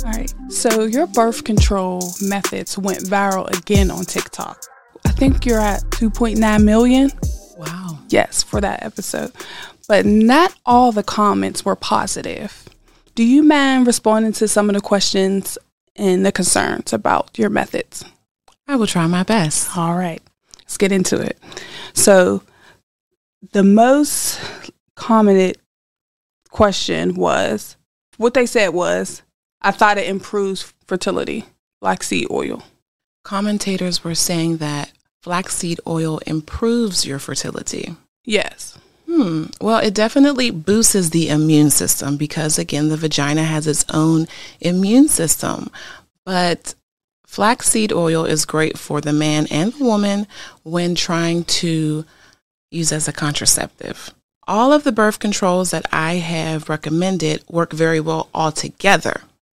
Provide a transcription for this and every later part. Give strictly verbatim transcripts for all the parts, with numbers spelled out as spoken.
All right. So your birth control methods went viral again on TikTok. I think you're at two point nine million. Wow. Yes, for that episode. But not all the comments were positive. Do you mind responding to some of the questions and the concerns about your methods? I will try my best. All right. Let's get into it. So the most commented question was, what they said was, I thought it improves fertility, flaxseed oil. Commentators were saying that flaxseed oil improves your fertility. Yes. Hmm. Well, it definitely boosts the immune system because, again, the vagina has its own immune system. But flaxseed oil is great for the man and the woman when trying to use as a contraceptive. All of the birth controls that I have recommended work very well all together.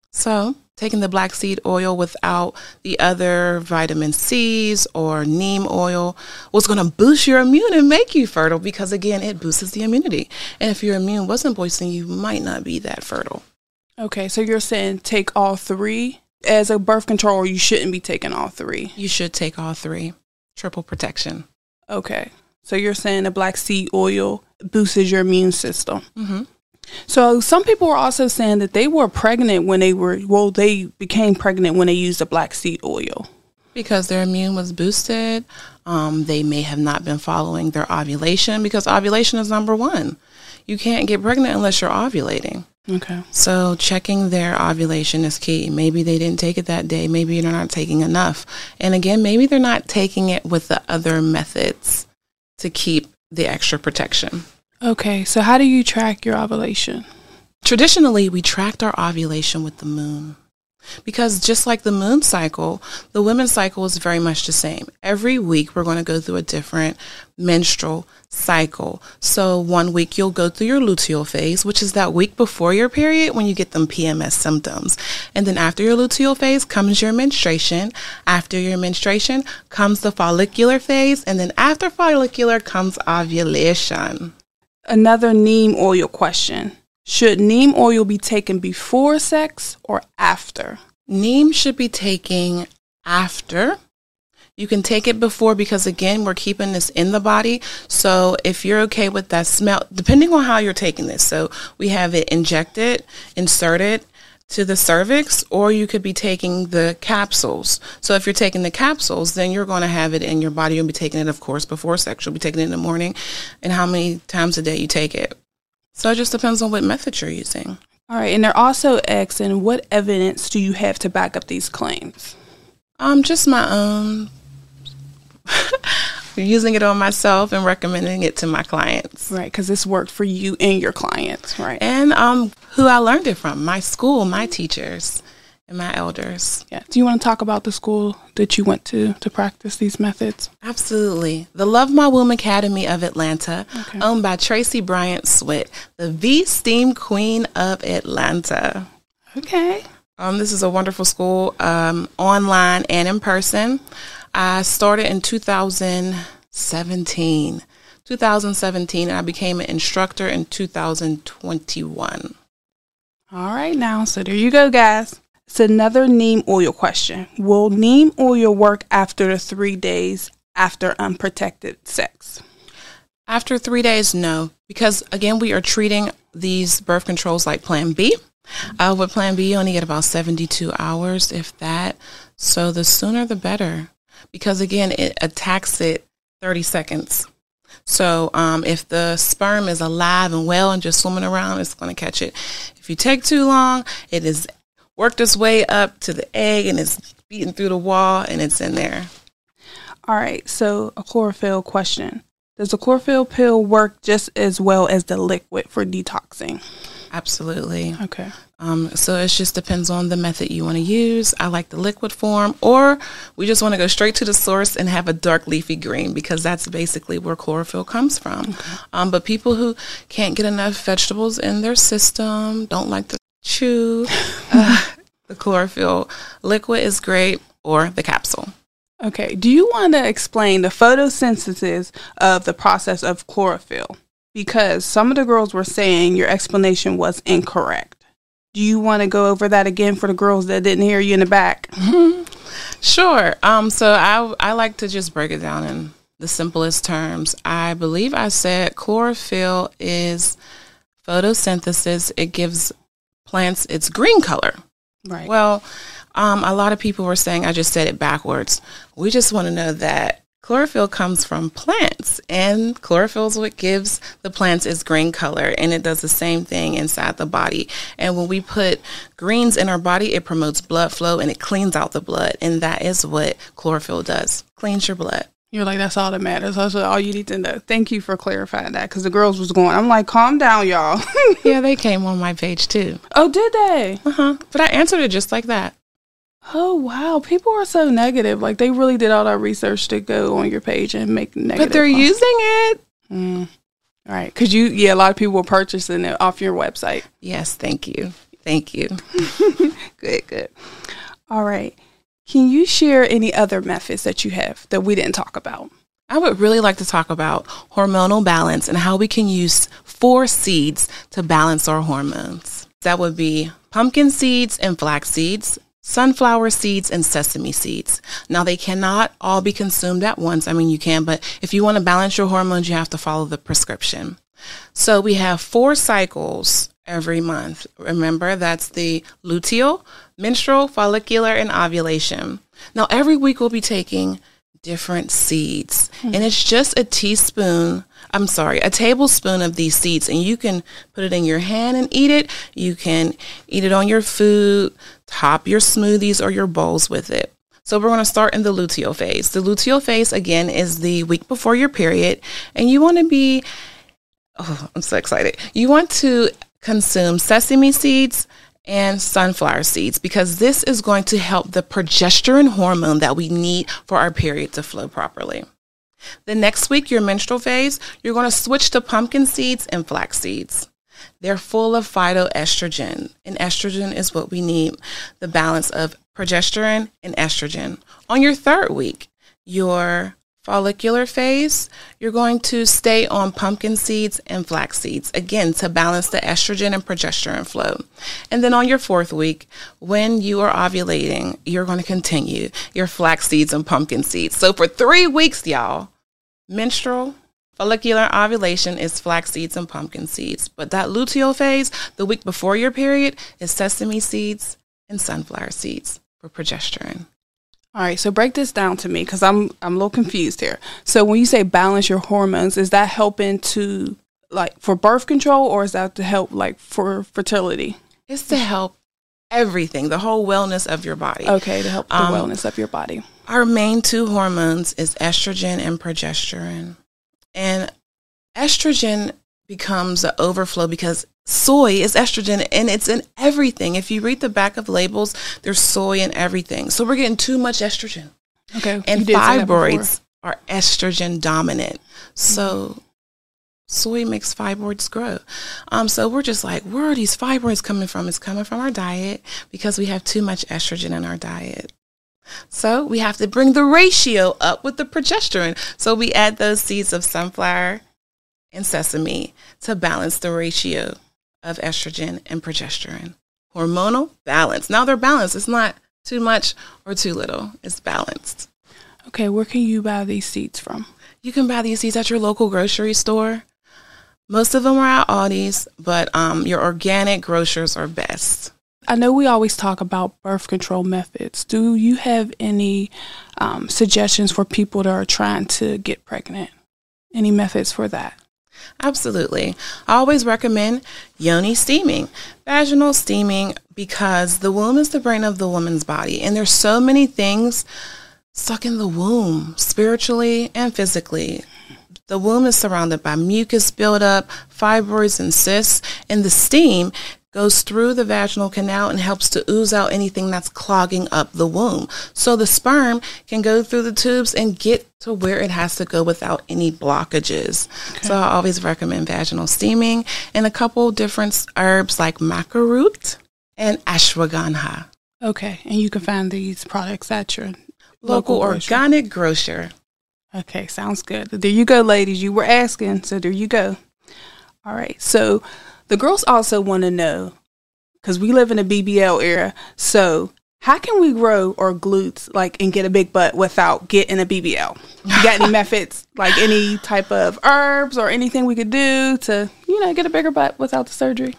So taking the black seed oil without the other vitamin C's or neem oil was going to boost your immune and make you fertile because, again, it boosts the immunity. And if your immune wasn't boosting, you might not be that fertile. Okay, so you're saying take all three as a birth control, or you shouldn't be taking all three? You should take all three. Triple protection. Okay, so you're saying the black seed oil boosts your immune system. Mm-hmm. So some people were also saying that they were pregnant when they were, well, they became pregnant when they used the black seed oil. Because their immune was boosted. Um, they may have not been following their ovulation because ovulation is number one. You can't get pregnant unless you're ovulating. Okay. So checking their ovulation is key. Maybe they didn't take it that day. Maybe they're not taking enough. And again, maybe they're not taking it with the other methods to keep the extra protection. Okay, so how do you track your ovulation? Traditionally, we tracked our ovulation with the moon. Because just like the moon cycle, the women's cycle is very much the same. Every week, we're going to go through a different menstrual cycle. So one week, you'll go through your luteal phase, which is that week before your period when you get them P M S symptoms. And then after your luteal phase comes your menstruation. After your menstruation comes the follicular phase. And then after follicular comes ovulation. Another neem oil question. Should neem oil be taken before sex or after? Neem should be taken after. You can take it before because, again, we're keeping this in the body. So if you're okay with that smell, depending on how you're taking this. So we have it injected, inserted to the cervix, or you could be taking the capsules. So if you're taking the capsules, then you're going to have it in your body. You'll be taking it, of course, before sex. You'll be taking it in the morning and how many times a day you take it. So it just depends on what method you're using. All right. And they're also asking, what evidence do you have to back up these claims? Um, just my own. Using it on myself and recommending it to my clients. Right, because this worked for you and your clients, right? And um, who I learned it from, my school, my teachers, and my elders. Yeah. Do you want to talk about the school that you went to to practice these methods? Absolutely. The Love My Womb Academy of Atlanta, okay. Owned by Tracy Bryant Switt, the V-Steam Queen of Atlanta. Okay. Um, this is a wonderful school, um, online and in person. I started in two thousand seventeen. two thousand seventeen, and I became an instructor in two thousand twenty-one. All right, now, so there you go, guys. It's another neem oil question. Will neem oil work after the three days after unprotected sex? After three days, no. Because, again, we are treating these birth controls like Plan B. Uh, with Plan B, you only get about seventy-two hours, if that. So the sooner the better. Because, again, it attacks it thirty seconds. So um, if the sperm is alive and well and just swimming around, it's going to catch it. If you take too long, it has worked its way up to the egg and it's beating through the wall and it's in there. All right. So a chlorophyll question. Does the chlorophyll pill work just as well as the liquid for detoxing? Absolutely. Okay. Um, so it just depends on the method you want to use. I like the liquid form, or we just want to go straight to the source and have a dark leafy green because that's basically where chlorophyll comes from. Okay. Um, but people who can't get enough vegetables in their system, don't like to chew, uh, the chlorophyll liquid is great, or the capsule. Okay. Do you want to explain the photosynthesis of the process of chlorophyll? Because some of the girls were saying your explanation was incorrect. Do you want to go over that again for the girls that didn't hear you in the back? Sure. Um, so I, I like to just break it down in the simplest terms. I believe I said chlorophyll is photosynthesis. It gives plants its green color. Right. Well, um, a lot of people were saying I just said it backwards. We just want to know that chlorophyll comes from plants, and chlorophyll is what gives the plants its green color, and it does the same thing inside the body. And when we put greens in our body, it promotes blood flow and it cleans out the blood, and that is what chlorophyll does. Cleans your blood. You're like, that's all that matters. That's all you need to know. Thank you for clarifying that, because the girls was going, I'm like, calm down, y'all. Yeah, they came on my page too. Oh, did they? Uh-huh. But I answered it just like that. Oh, wow. People are so negative. Like, they really did all that research to go on your page and make negative. But they're comments. Using it. Mm. All right. Because you, yeah, a lot of people were purchasing it off your website. Yes. Thank you. Thank you. Good, good. All right. Can you share any other methods that you have that we didn't talk about? I would really like to talk about hormonal balance and how we can use four seeds to balance our hormones. That would be pumpkin seeds and flax seeds, sunflower seeds, and sesame seeds. Now, they cannot all be consumed at once. I mean, you can, but if you want to balance your hormones, you have to follow the prescription. So we have four cycles every month. Remember, that's the luteal, menstrual, follicular, and ovulation. Now, every week we'll be taking different seeds, mm-hmm. and it's just a teaspoon, I'm sorry, a tablespoon of these seeds, and you can put it in your hand and eat it. You can eat it on your food, top your smoothies or your bowls with it. So we're going to start in the luteal phase. The luteal phase, again, is the week before your period, and you want to be, oh, I'm so excited. You want to consume sesame seeds and sunflower seeds, because this is going to help the progesterone hormone that we need for our period to flow properly. The next week, your menstrual phase, you're going to switch to pumpkin seeds and flax seeds. They're full of phytoestrogen, and estrogen is what we need, the balance of progesterone and estrogen. On your third week, your follicular phase, you're going to stay on pumpkin seeds and flax seeds, again, to balance the estrogen and progesterone flow. And then on your fourth week, when you are ovulating, you're going to continue your flax seeds and pumpkin seeds. So for three weeks, y'all, menstrual, follicular, ovulation is flax seeds and pumpkin seeds. But that luteal phase, the week before your period, is sesame seeds and sunflower seeds for progesterone. All right, so break this down to me, because I'm I'm a little confused here. So when you say balance your hormones, is that helping to, like, for birth control, or is that to help, like, for fertility? It's to help everything, the whole wellness of your body. Okay, to help the um, wellness of your body. Our main two hormones is estrogen and progesterone. And estrogen becomes an overflow because soy is estrogen, and it's in everything. If you read the back of labels, there's soy in everything. So we're getting too much estrogen. Okay. And fibroids are estrogen dominant. So mm-hmm. soy makes fibroids grow. Um, so we're just like, where are these fibroids coming from? It's coming from our diet, because we have too much estrogen in our diet. So we have to bring the ratio up with the progesterone. So we add those seeds of sunflower and sesame to balance the ratio of estrogen and progesterone. Hormonal balance. Now they're balanced. It's not too much or too little. It's balanced. Okay, where can you buy these seeds from? You can buy these seeds at your local grocery store. Most of them are at Aldi's, but um, your organic grocers are best. I know we always talk about birth control methods. Do you have any um, suggestions for people that are trying to get pregnant? Any methods for that? Absolutely. I always recommend yoni steaming, vaginal steaming, because the womb is the brain of the woman's body. And there's so many things stuck in the womb, spiritually and physically. The womb is surrounded by mucus buildup, fibroids, and cysts, and the steam goes through the vaginal canal and helps to ooze out anything that's clogging up the womb. So the sperm can go through the tubes and get to where it has to go without any blockages. Okay. So I always recommend vaginal steaming, and a couple different herbs like maca root and ashwagandha. Okay, and you can find these products at your local, local organic grocer. Okay, sounds good. There you go, ladies. You were asking, so there you go. All right, so the girls also want to know, because we live in a B B L era. So how can we grow our glutes like and get a big butt without getting a B B L? You got any methods, like any type of herbs or anything we could do to, you know, get a bigger butt without the surgery?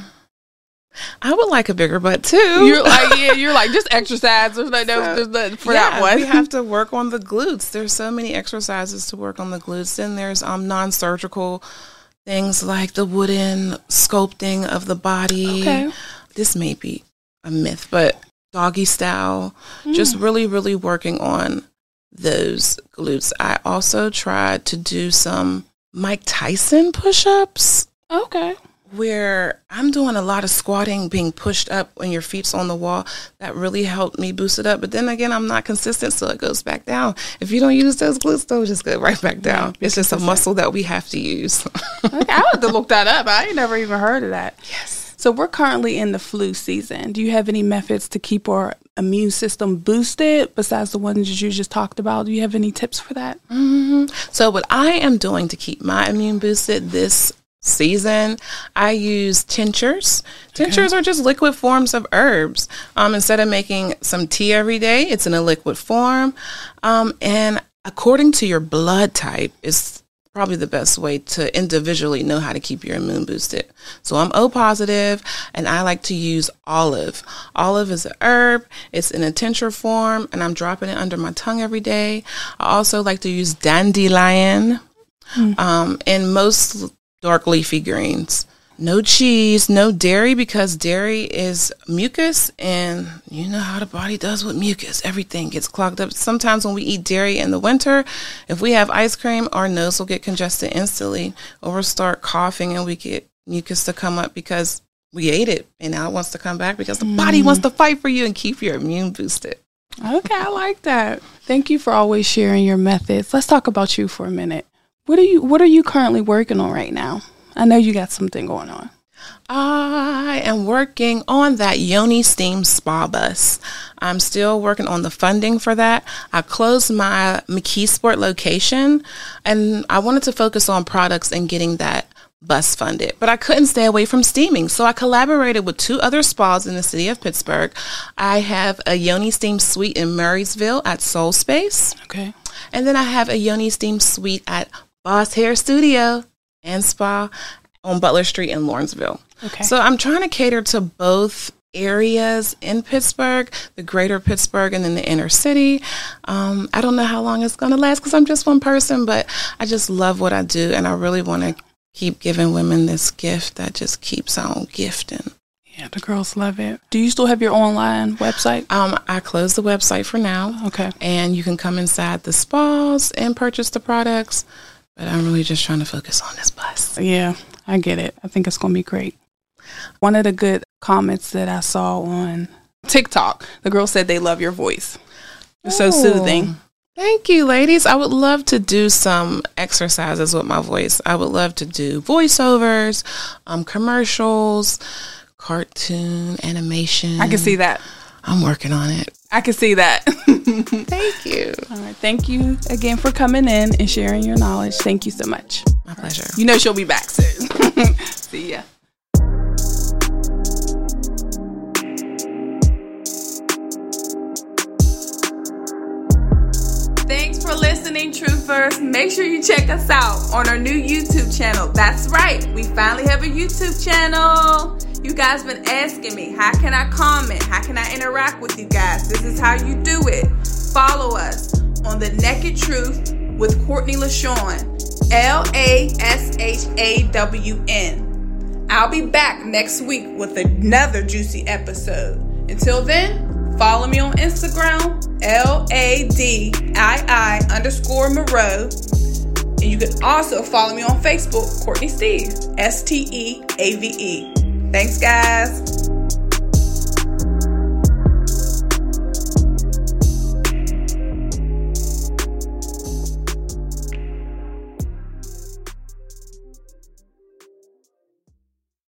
I would like a bigger butt too. You're like, yeah, you're like, just exercise. There's no, no, there's no for yeah, that one. We have to work on the glutes. There's so many exercises to work on the glutes. Then there's um non-surgical things like the wooden sculpting of the body. Okay. This may be a myth, but doggy style, mm. just really, really working on those glutes. I also tried to do some Mike Tyson push-ups. Okay. Where I'm doing a lot of squatting, being pushed up when your feet's on the wall. That really helped me boost it up. But then again, I'm not consistent, so it goes back down. If you don't use those glutes, they'll just go right back down. Yeah, it's just a muscle that we have to use. Okay, I have to look that up. I ain't never even heard of that. Yes. So we're currently in the flu season. Do you have any methods to keep our immune system boosted besides the ones that you just talked about? Do you have any tips for that? Mm-hmm. So what I am doing to keep my immune boosted this season, I use tinctures. Tinctures okay. are just liquid forms of herbs. Um, instead of making some tea every day, it's in a liquid form. Um, and according to your blood type is probably the best way to individually know how to keep your immune boosted. So I'm O positive, and I like to use olive. Olive is a herb. It's in a tincture form, and I'm dropping it under my tongue every day. I also like to use dandelion mm. um, and most dark leafy greens. No cheese, no dairy, because dairy is mucus, and you know how the body does with mucus. Everything gets clogged up. Sometimes when we eat dairy in the winter, if we have ice cream, our nose will get congested instantly, or we'll start coughing and we get mucus to come up because we ate it, and now it wants to come back because the mm. body wants to fight for you and keep your immune boosted. Okay, I like that. Thank you for always sharing your methods. Let's talk about you for a minute. What are you What are you currently working on right now? I know you got something going on. I am working on that Yoni Steam Spa Bus. I'm still working on the funding for that. I closed my McKeesport location, and I wanted to focus on products and getting that bus funded. But I couldn't stay away from steaming, so I collaborated with two other spas in the city of Pittsburgh. I have a Yoni Steam Suite in Murraysville at Soul Space. Okay. And then I have a Yoni Steam Suite at Boss Hair Studio and Spa on Butler Street in Lawrenceville. Okay. So I'm trying to cater to both areas in Pittsburgh, the greater Pittsburgh and then the inner city. Um, I don't know how long it's going to last because I'm just one person, but I just love what I do, and I really want to keep giving women this gift that just keeps on gifting. Yeah, the girls love it. Do you still have your online website? Um, I closed the website for now. Okay. And you can come inside the spas and purchase the products. But I'm really just trying to focus on this bus. Yeah, I get it. I think it's going to be great. One of the good comments that I saw on TikTok, the girl said they love your voice. It's so soothing. Thank you, ladies. I would love to do some exercises with my voice. I would love to do voiceovers, um, commercials, cartoon, animation. I can see that. I'm working on it. I can see that. Thank you. All right. Thank you again for coming in and sharing your knowledge. Thank you so much. My pleasure. You know she'll be back soon. See ya. Thanks for listening, Truthers. Make sure you check us out on our new YouTube channel. That's right. We finally have a YouTube channel. You guys been asking me, how can I comment? How can I interact with you guys? This is how you do it. Follow us on The Naked Truth with Courtney LaShawn, L A S H A W N. I'll be back next week with another juicy episode. Until then, follow me on Instagram, L A D I I underscore Moreau. And you can also follow me on Facebook, Courtney Steve, S T E A V E. Thanks, guys.